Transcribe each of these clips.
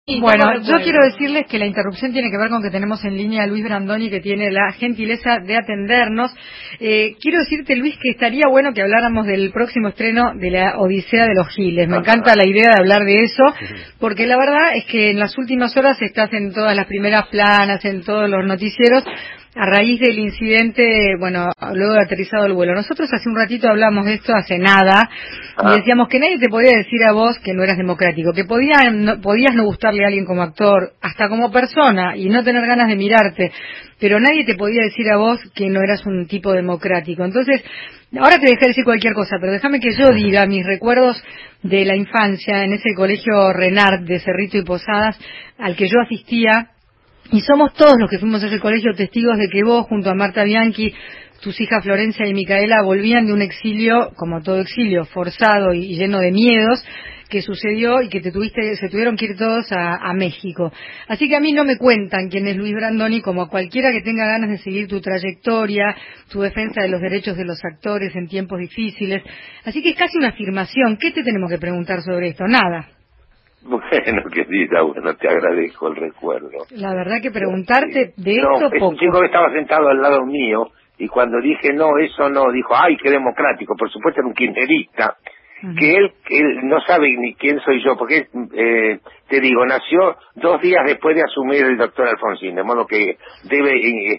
Bueno, yo quiero decirles que la interrupción tiene que ver con que tenemos en línea a Luis Brandoni, que tiene la gentileza de atendernos. Quiero decirte, Luis, que estaría bueno que habláramos del próximo estreno de la Odisea de los Giles. Me encanta la idea de hablar de eso, porque la verdad es que en las últimas horas estás en todas las primeras planas, en todos los noticieros, a raíz del incidente, bueno, luego de aterrizado el vuelo. Nosotros hace un ratito hablamos de esto, hace nada, y decíamos que nadie te podía decir a vos que no eras democrático, que podías no gustarle a alguien como actor, hasta como persona, y no tener ganas de mirarte, pero nadie te podía decir a vos que no eras un tipo democrático. Entonces, ahora te dejé decir cualquier cosa, pero déjame que yo diga mis recuerdos de la infancia en ese colegio Renard de Cerrito y Posadas, al que yo asistía. Y somos todos los que fuimos a ese colegio testigos de que vos, junto a Marta Bianchi, tus hijas Florencia y Micaela, volvían de un exilio, como todo exilio, forzado y lleno de miedos, que sucedió y que se tuvieron que ir todos a México. Así que a mí no me cuentan quién es Luis Brandoni, como a cualquiera que tenga ganas de seguir tu trayectoria, tu defensa de los derechos de los actores en tiempos difíciles. Así que es casi una afirmación. ¿Qué te tenemos que preguntar sobre esto? Nada. Bueno, querida, bueno, te agradezco el recuerdo. La verdad que preguntarte de esto no, es poco. un chico que estaba sentado al lado mío, y cuando dije no, eso no, dijo, ay, qué democrático, por supuesto era un kirchnerista, que él no sabe ni quién soy yo, porque te digo, nació 2 días después de asumir el doctor Alfonsín, de modo que debe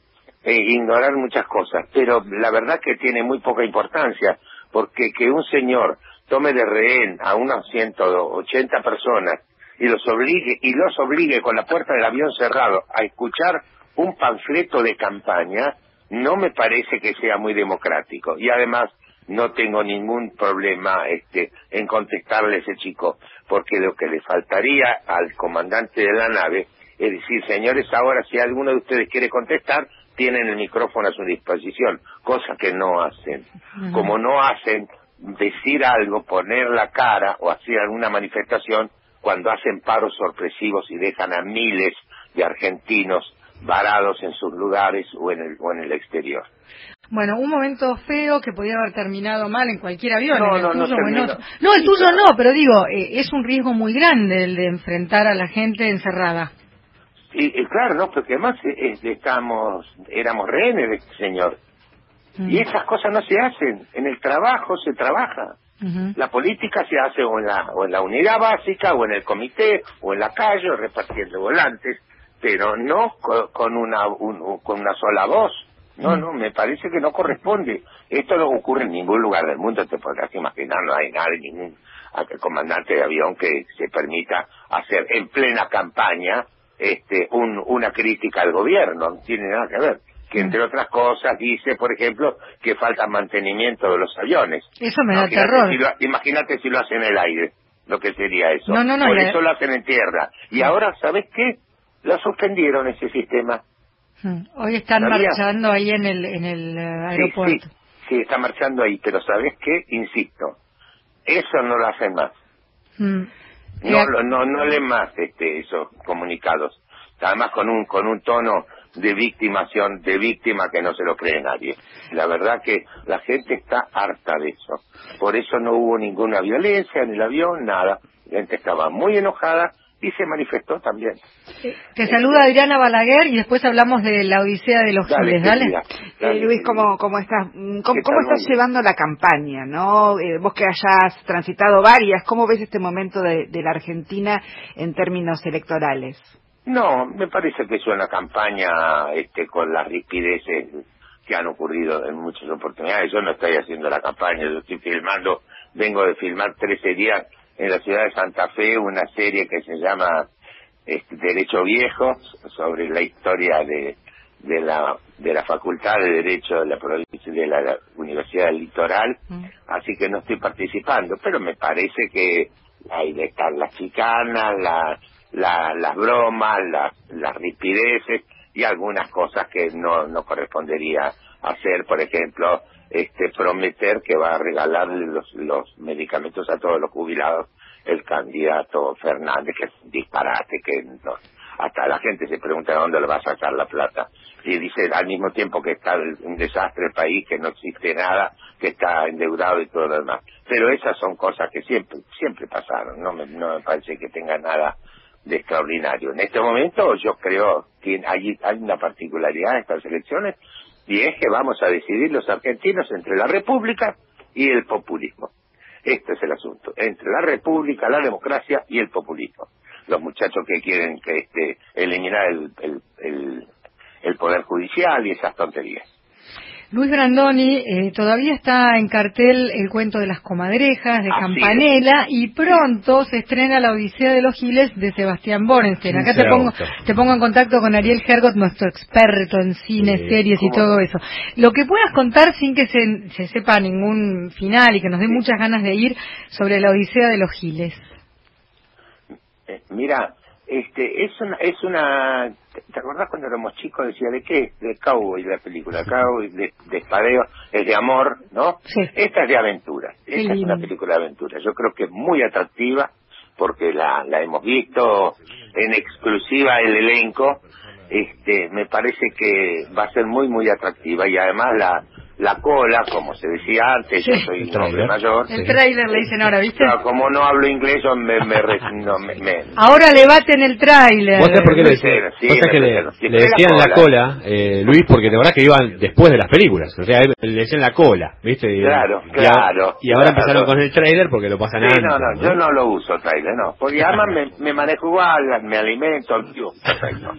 ignorar muchas cosas, pero la verdad que tiene muy poca importancia, porque que un señor tome de rehén a unas 180 personas y los obligue con la puerta del avión cerrado a escuchar un panfleto de campaña, no me parece que sea muy democrático. Y además no tengo ningún problema en contestarle a ese chico, porque lo que le faltaría al comandante de la nave es decir, señores, ahora si alguno de ustedes quiere contestar, tienen el micrófono a su disposición, cosa que no hacen. Como no hacen decir algo, poner la cara o hacer alguna manifestación cuando hacen paros sorpresivos y dejan a miles de argentinos varados en sus lugares o en el exterior. Bueno, un momento feo que podía haber terminado mal en cualquier avión, No, en el tuyo o en otro. No, el sí, tuyo claro. no, pero digo, es un riesgo muy grande el de enfrentar a la gente encerrada. Sí, claro, no, porque además éramos rehenes de este señor. Y esas cosas no se hacen. En el trabajo se trabaja. La política se hace o en la unidad básica, o en el comité, o en la calle, repartiendo volantes, pero no con una sola voz. No, me parece que no corresponde. Esto no ocurre en ningún lugar del mundo, te podrás imaginar, no hay nadie, ningún comandante de avión que se permita hacer en plena campaña una crítica al gobierno, no tiene nada que ver. Que entre otras cosas dice, por ejemplo, que falta mantenimiento de los aviones. Eso me da terror. Imagínate si lo hacen en el aire, lo que sería eso. No, por eso lo hacen en tierra. Y ahora, ¿sabes qué? Lo suspendieron ese sistema. Hoy están marchando ahí en el aeropuerto. Sí, está marchando ahí, pero ¿sabes qué? Insisto, eso no lo hacen más. No leen más esos comunicados. Además con un tono de víctima que no se lo cree nadie. La verdad que la gente está harta de eso. Por eso no hubo ninguna violencia en el avión, nada. La gente estaba muy enojada y se manifestó también. Te saluda Adriana Balaguer y después hablamos de la Odisea de los Giles, ¿dale? Luis, ¿cómo estás? ¿Cómo estás llevando la campaña, no? Vos que hayas transitado varias, ¿cómo ves este momento de la Argentina en términos electorales? No, me parece que es una campaña con las rispideces que han ocurrido en muchas oportunidades. Yo no estoy haciendo la campaña, yo estoy vengo de filmar 13 días en la ciudad de Santa Fe una serie que se llama Derecho Viejo, sobre la historia de la Facultad de Derecho de la provincia de la Universidad del Litoral, así que no estoy participando, pero me parece que ahí están las chicanas, las bromas, las rispideces y algunas cosas que no correspondería hacer, por ejemplo, prometer que va a regalarle los medicamentos a todos los jubilados el candidato Fernández, que es un disparate, que no, hasta la gente se pregunta de dónde le va a sacar la plata. Y dice al mismo tiempo que está un desastre el país, que no existe nada, que está endeudado y todo lo demás. Pero esas son cosas que siempre pasaron, no me parece que tenga nada de extraordinario. En este momento yo creo que hay una particularidad en estas elecciones, y es que vamos a decidir los argentinos entre la república y el populismo. Este es el asunto, entre la república, la democracia y el populismo. Los muchachos que quieren eliminar el poder judicial y esas tonterías. Luis Brandoni, todavía está en cartel el cuento de las comadrejas, de Campanella, y pronto se estrena La Odisea de los Giles de Sebastián Borenstein. Acá te pongo en contacto con Ariel Hergot, nuestro experto en cine, series y todo eso. Lo que puedas contar sin que se sepa ningún final y que nos dé muchas ganas de ir sobre La Odisea de los Giles. Mira, es una ¿te acordás cuando éramos chicos? Decía, ¿de qué? De Cowboy, la película Cowboy, de espadeo, es de amor, ¿no? Sí. Esta es de aventura, esta es una película de aventura. Yo creo que es muy atractiva porque la hemos visto en exclusiva el elenco. Me parece que va a ser muy muy atractiva, y además la cola, como se decía antes, yo soy un hombre mayor. El tráiler le dicen ahora, ¿viste? Claro, como no hablo inglés, yo Ahora le baten el tráiler. ¿Vos sabés por qué le decían? Le decían la cola, Luis, porque de verdad que iban después de las películas. O sea, le decían la cola, ¿viste? Claro. Y ahora empezaron con el tráiler porque lo pasan antes. No, yo no lo uso tráiler, no. Porque además me manejo igual, me alimento, digo, perfecto.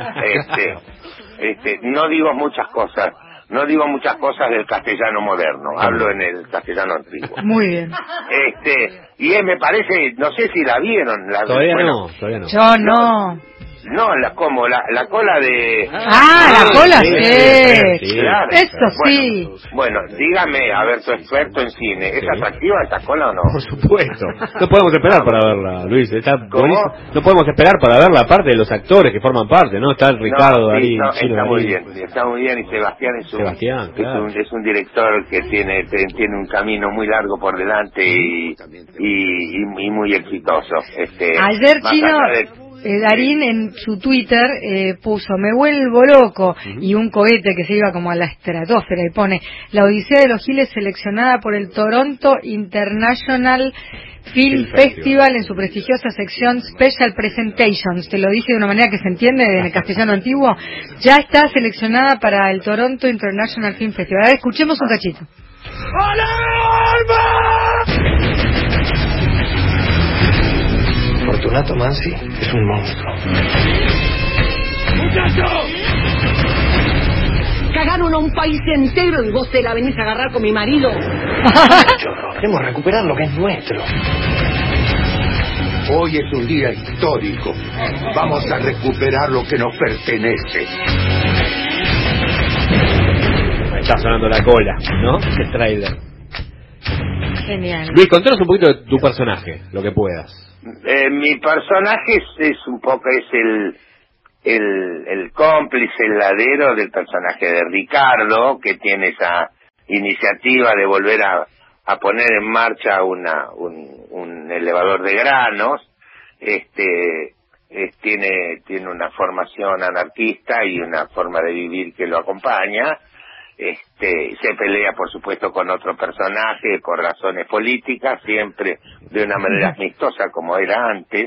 No digo muchas cosas del castellano moderno, hablo en el castellano antiguo. Muy bien. Y me parece, no sé si la vieron. Todavía no. Yo no. No, la cola de... la cola, sí. Claro. Eso sí. Bueno, dígame, a ver, tu experto en cine, ¿es atractiva esa cola o no? Por supuesto. No podemos esperar para verla, Luis. ¿Cómo? No podemos esperar para verla, aparte de los actores que forman parte, ¿no? Está Ricardo Darín. Está muy bien, y Sebastián es un director que tiene un camino muy largo por delante y muy exitoso. Ayer, Chino... Darín en su Twitter puso, me vuelvo loco, y un cohete que se iba como a la estratosfera, y pone, La Odisea de los Giles seleccionada por el Toronto International Film Festival en su prestigiosa sección Special Presentations. Te lo dije de una manera que se entiende en el castellano antiguo. Ya está seleccionada para el Toronto International Film Festival. Ahora escuchemos un cachito. ¡Alarma! Fortunato Mansi es un monstruo. ¡Muchachos! Cagaron a un país entero y vos te la venís a agarrar con mi marido. Queremos recuperar lo que es nuestro. Hoy es un día histórico. Vamos a recuperar lo que nos pertenece. Está sonando la cola, ¿no? El tráiler. Genial. Luis, contanos un poquito de tu personaje, lo que puedas. Mi personaje es un poco el cómplice, el ladero del personaje de Ricardo, que tiene esa iniciativa de volver a poner en marcha un elevador de granos. Tiene una formación anarquista y una forma de vivir que lo acompaña. Se pelea, por supuesto, con otro personaje por razones políticas, siempre de una manera amistosa como era antes.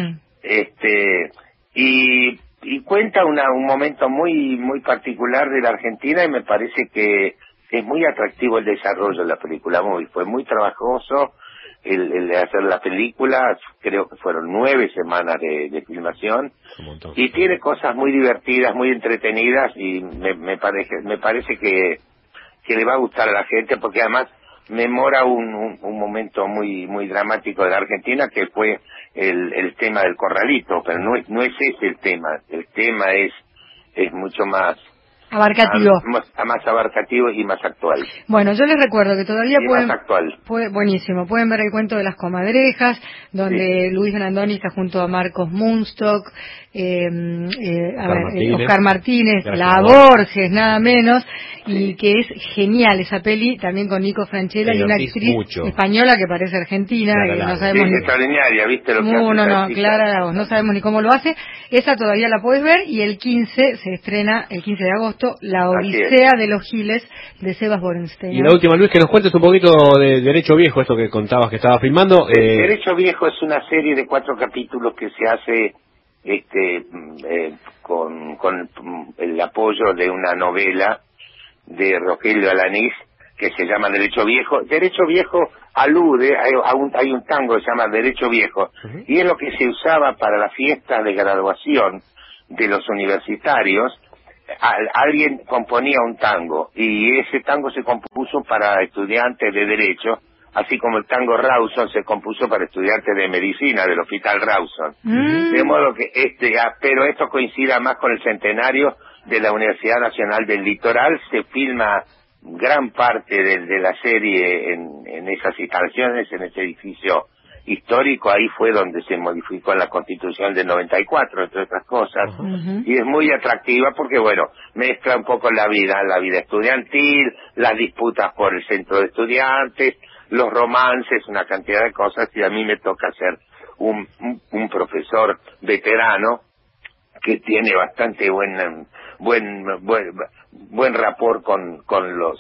Y cuenta un momento muy muy particular de la Argentina, y me parece que es muy atractivo el desarrollo de la película. Fue muy trabajoso el de hacer la película, creo que fueron 9 semanas de filmación, y tiene cosas muy divertidas, muy entretenidas, y me parece que le va a gustar a la gente, porque además memora un momento muy muy dramático de la Argentina, que fue el tema del corralito, pero no es ese el tema es mucho más abarcativo, más abarcativo y más actual. Bueno, yo les recuerdo que todavía buenísimo, pueden ver el cuento de las comadrejas, donde Luis Brandoni está junto a Marcos Munstock, Oscar Martínez, la Borges, nada menos, y que es genial esa peli, también con Nico Franchella y una actriz española que parece argentina, que no sabemos ni... extraordinaria, ¿viste lo que hace? Clara, no sabemos ni cómo lo hace. Esa todavía la puedes ver, y el 15 se estrena, el 15 de agosto, agosto, La Odisea de los Giles, de Sebas Borenstein. Y la última, Luis, que nos cuentes un poquito de Derecho Viejo, esto que contabas que estaba filmando. Derecho Viejo es una serie de 4 capítulos que se hace con el apoyo de una novela de Rogelio Alanís que se llama Derecho Viejo. Derecho Viejo alude hay un tango que se llama Derecho Viejo, y es lo que se usaba para la fiesta de graduación de los universitarios. Alguien componía un tango y ese tango se compuso para estudiantes de Derecho, así como el tango Rawson se compuso para estudiantes de Medicina del Hospital Rawson. De modo que pero esto coincide más con el centenario de la Universidad Nacional del Litoral. Se filma gran parte de la serie en esas instalaciones, en ese edificio histórico. Ahí fue donde se modificó la Constitución del 94, entre otras cosas, y es muy atractiva porque, bueno, mezcla un poco la vida estudiantil, las disputas por el centro de estudiantes, los romances, una cantidad de cosas, y a mí me toca ser un profesor veterano que tiene bastante buen rapport con los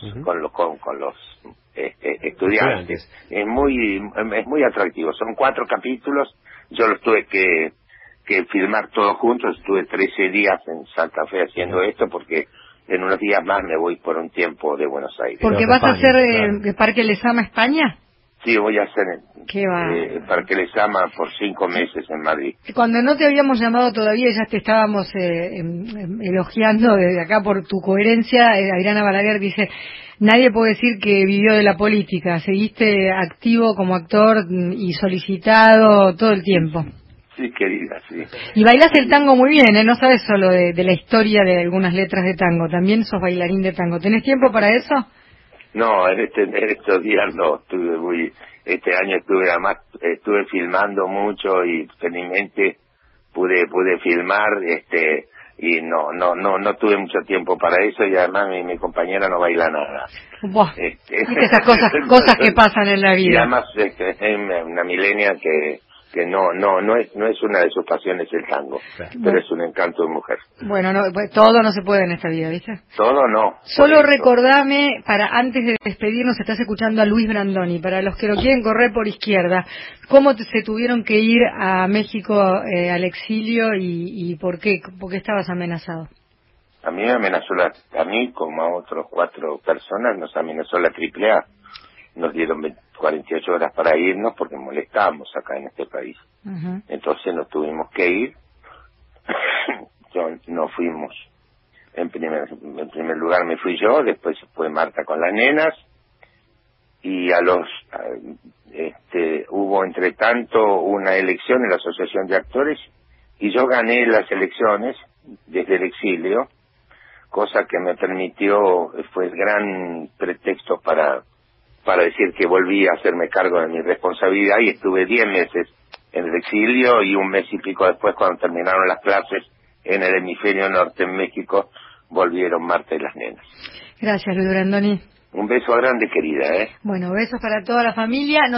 estudiantes. Es muy atractivo. Son 4 capítulos. Yo los tuve que filmar todos juntos. Estuve 13 días en Santa Fe haciendo esto porque en unos días más me voy por un tiempo de Buenos Aires. ¿Porque vas a hacer de Parque Lezama, España? Sí, voy a hacer Parque Lezama por 5 meses en Madrid. Cuando no te habíamos llamado todavía, ya te estábamos elogiando desde acá por tu coherencia. Adriana Balaguer dice: nadie puede decir que vivió de la política. Seguiste activo como actor y solicitado todo el tiempo. Sí, querida, sí. Y bailas el tango muy bien, ¿eh? No sabes solo de la historia de algunas letras de tango, también sos bailarín de tango. ¿Tenés tiempo para eso? No, en estos días no, este año estuve filmando mucho y felizmente pude filmar, y no tuve mucho tiempo para eso, y además mi compañera no baila nada. Buah, esas cosas que pasan en la vida. Y además es una millennial que no es una de sus pasiones el tango, pero es un encanto de mujer. Bueno, todo no se puede en esta vida, ¿viste? Todo no. Solo recordame, antes de despedirnos, estás escuchando a Luis Brandoni, para los que lo quieren correr por izquierda, ¿cómo se tuvieron que ir a México al exilio y por qué? ¿Por qué estabas amenazado? A mí me amenazó a mí como a otros 4 personas nos amenazó la AAA. Nos dieron 48 horas para irnos porque molestábamos acá en este país. Entonces nos tuvimos que ir. No fuimos. En primer lugar me fui yo, después fue Marta con las nenas, y hubo entre tanto una elección en la Asociación de Actores y yo gané las elecciones desde el exilio, cosa que me permitió, fue el gran pretexto para decir que volví a hacerme cargo de mi responsabilidad, y estuve 10 meses en el exilio, y un mes y pico después, cuando terminaron las clases en el hemisferio norte en México, volvieron Marta y las nenas. Gracias, Luis Brandoni. Un beso grande, querida. Bueno, besos para toda la familia.